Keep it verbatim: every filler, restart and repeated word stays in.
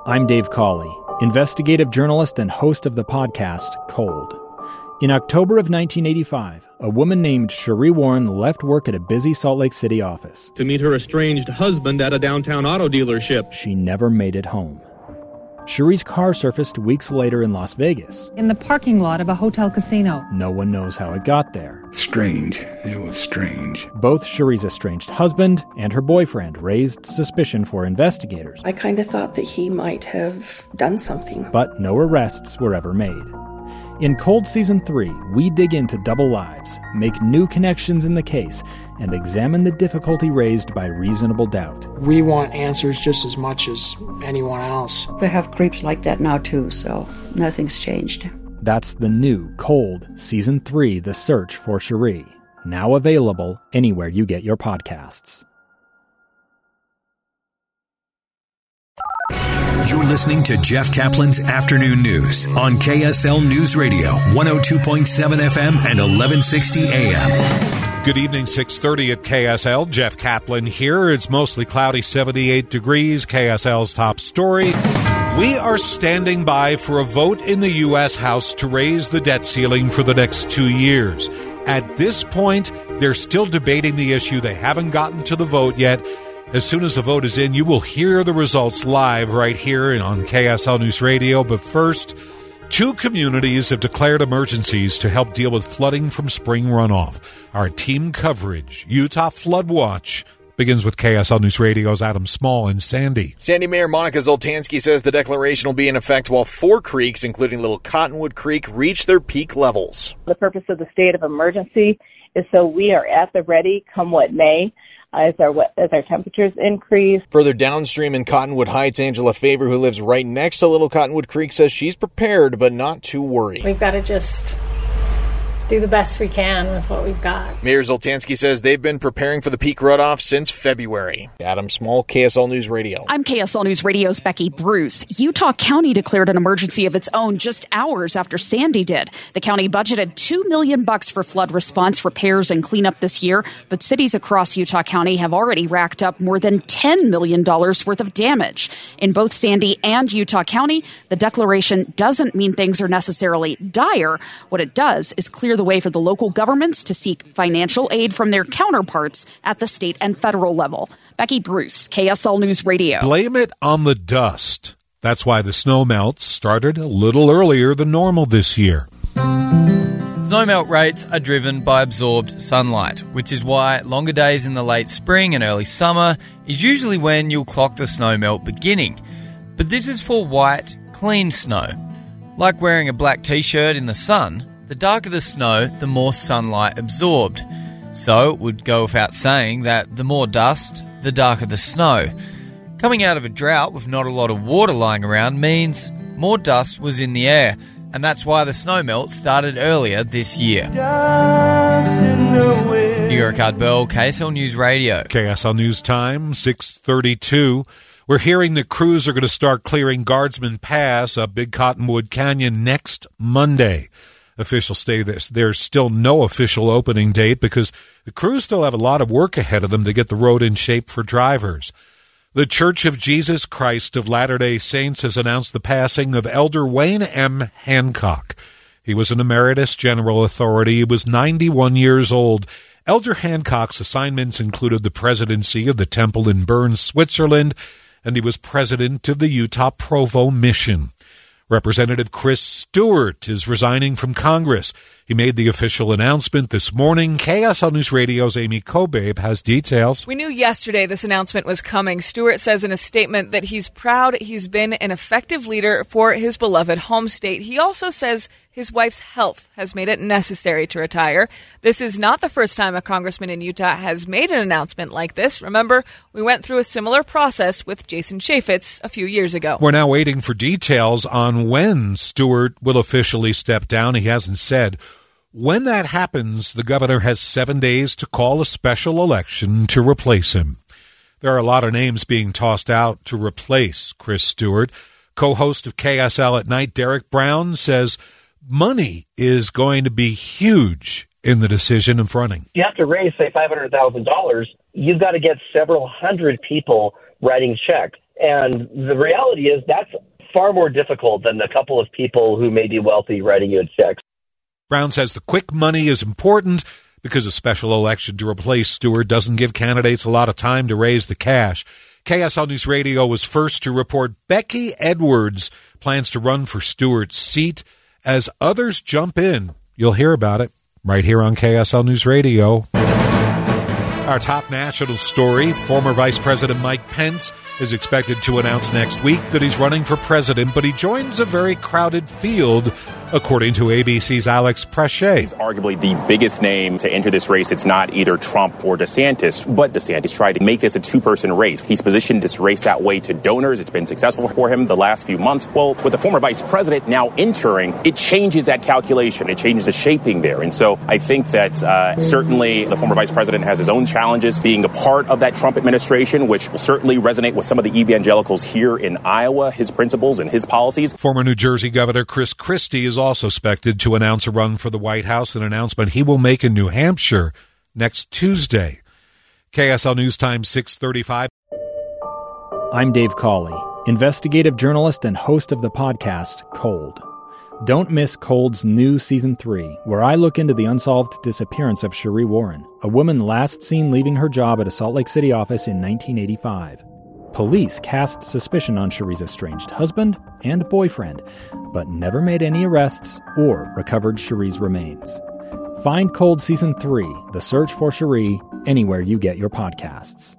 I'm Dave Cawley, investigative journalist and host of the podcast Cold. In October of nineteen eighty-five, a woman named Cherie Warren left work at a busy Salt Lake City office to meet her estranged husband at a downtown auto dealership. She never made it home. Cherie's car surfaced weeks later in Las Vegas. In the parking lot of a hotel casino. No one knows how it got there. Strange. It was strange. Both Cherie's estranged husband and her boyfriend raised suspicion for investigators. I kind of thought that he might have done something. But no arrests were ever made. In Cold Season three, we dig into double lives, make new connections in the case, and examine the difficulty raised by reasonable doubt. We want answers just as much as anyone else. They have creeps like that now too, so nothing's changed. That's the new Cold Season three, The Search for Cherie, now available anywhere you get your podcasts. You're listening to Jeff Kaplan's Afternoon News on K S L News Radio, one oh two point seven F M and eleven sixty A M. Good evening, six thirty at K S L. Jeff Kaplan here. It's mostly cloudy, seventy-eight degrees. K S L's top story. We are standing by for a vote in the U S House to raise the debt ceiling for the next two years. At this point, they're still debating the issue. They haven't gotten to the vote yet. As soon as the vote is in, you will hear the results live right here on K S L News Radio. But first, two communities have declared emergencies to help deal with flooding from spring runoff. Our team coverage, Utah Flood Watch, begins with K S L News Radio's Adam Small and Sandy. Sandy Mayor Monica Zoltansky says the declaration will be in effect while four creeks, including Little Cottonwood Creek, reach their peak levels. The purpose of the state of emergency is so we are at the ready come what may. As our as our temperatures increase. Further downstream in Cottonwood Heights, Angela Favor, who lives right next to Little Cottonwood Creek, says she's prepared but not too worried. We've got to just do the best we can with what we've got. Mayor Zoltansky says they've been preparing for the peak runoff since February. Adam Small, K S L News Radio. I'm K S L News Radio's Becky Bruce. Utah County declared an emergency of its own just hours after Sandy did. The county budgeted two million bucks for flood response, repairs, and cleanup this year, but cities across Utah County have already racked up more than ten million dollars worth of damage. In both Sandy and Utah County, the declaration doesn't mean things are necessarily dire. What it does is clear the way for the local governments to seek financial aid from their counterparts at the state and federal level. Becky Bruce, K S L News Radio. Blame it on the dust. That's why the snowmelt started a little earlier than normal this year. Snowmelt rates are driven by absorbed sunlight, which is why longer days in the late spring and early summer is usually when you'll clock the snowmelt beginning. But this is for white, clean snow. Like wearing a black t-shirt in the sun, the darker the snow, the more sunlight absorbed. So it would go without saying that the more dust, the darker the snow. Coming out of a drought with not a lot of water lying around means more dust was in the air, and that's why the snowmelt started earlier this year. Eric Bell, K S L News Radio. K S L News time, six thirty-two. We're hearing that crews are going to start clearing Guardsman Pass up Big Cottonwood Canyon next Monday. Officials say this. There's still no official opening date because the crews still have a lot of work ahead of them to get the road in shape for drivers. The Church of Jesus Christ of Latter-day Saints has announced the passing of Elder Wayne M. Hancock. He was an emeritus general authority. He was ninety-one years old. Elder Hancock's assignments included the presidency of the temple in Bern, Switzerland, and he was president of the Utah Provo Mission. Representative Chris Stewart is resigning from Congress. He made the official announcement this morning. K S L News Radio's Amy Kobabe has details. We knew yesterday this announcement was coming. Stewart says in a statement that he's proud he's been an effective leader for his beloved home state. He also says his wife's health has made it necessary to retire. This is not the first time a congressman in Utah has made an announcement like this. Remember, we went through a similar process with Jason Chaffetz a few years ago. We're now waiting for details on when Stewart will officially step down. He hasn't said. When that happens, the governor has seven days to call a special election to replace him. There are a lot of names being tossed out to replace Chris Stewart. Co-host of K S L at Night, Derek Brown, says money is going to be huge in the decision of running. You have to raise, say, five hundred thousand dollars. You've got to get several hundred people writing checks. And the reality is that's far more difficult than a couple of people who may be wealthy writing you a check. Brown says the quick money is important because a special election to replace Stewart doesn't give candidates a lot of time to raise the cash. K S L News Radio was first to report Becky Edwards plans to run for Stewart's seat. As others jump in, you'll hear about it right here on K S L News Radio. Our top national story, former Vice President Mike Pence is expected to announce next week that he's running for president, but he joins a very crowded field, according to A B C's Alex Preche. He's arguably the biggest name to enter this race. It's not either Trump or DeSantis, but DeSantis tried to make this a two-person race. He's positioned this race that way to donors. It's been successful for him the last few months. Well, with the former vice president now entering, it changes that calculation. It changes the shaping there. And so I think that uh, certainly the former vice president has his own challenges being a part of that Trump administration, which will certainly resonate with some of the evangelicals here in Iowa, his principles and his policies. Former New Jersey Governor Chris Christie is also expected to announce a run for the White House, an announcement he will make in New Hampshire next Tuesday. K S L News Time, six thirty-five. I'm Dave Cawley, investigative journalist and host of the podcast Cold. Don't miss Cold's new Season three, where I look into the unsolved disappearance of Sheree Warren, a woman last seen leaving her job at a Salt Lake City office in nineteen eighty-five. Police cast suspicion on Sheree's estranged husband and boyfriend, but never made any arrests or recovered Sheree's remains. Find Cold Season three, The Search for Sheree, anywhere you get your podcasts.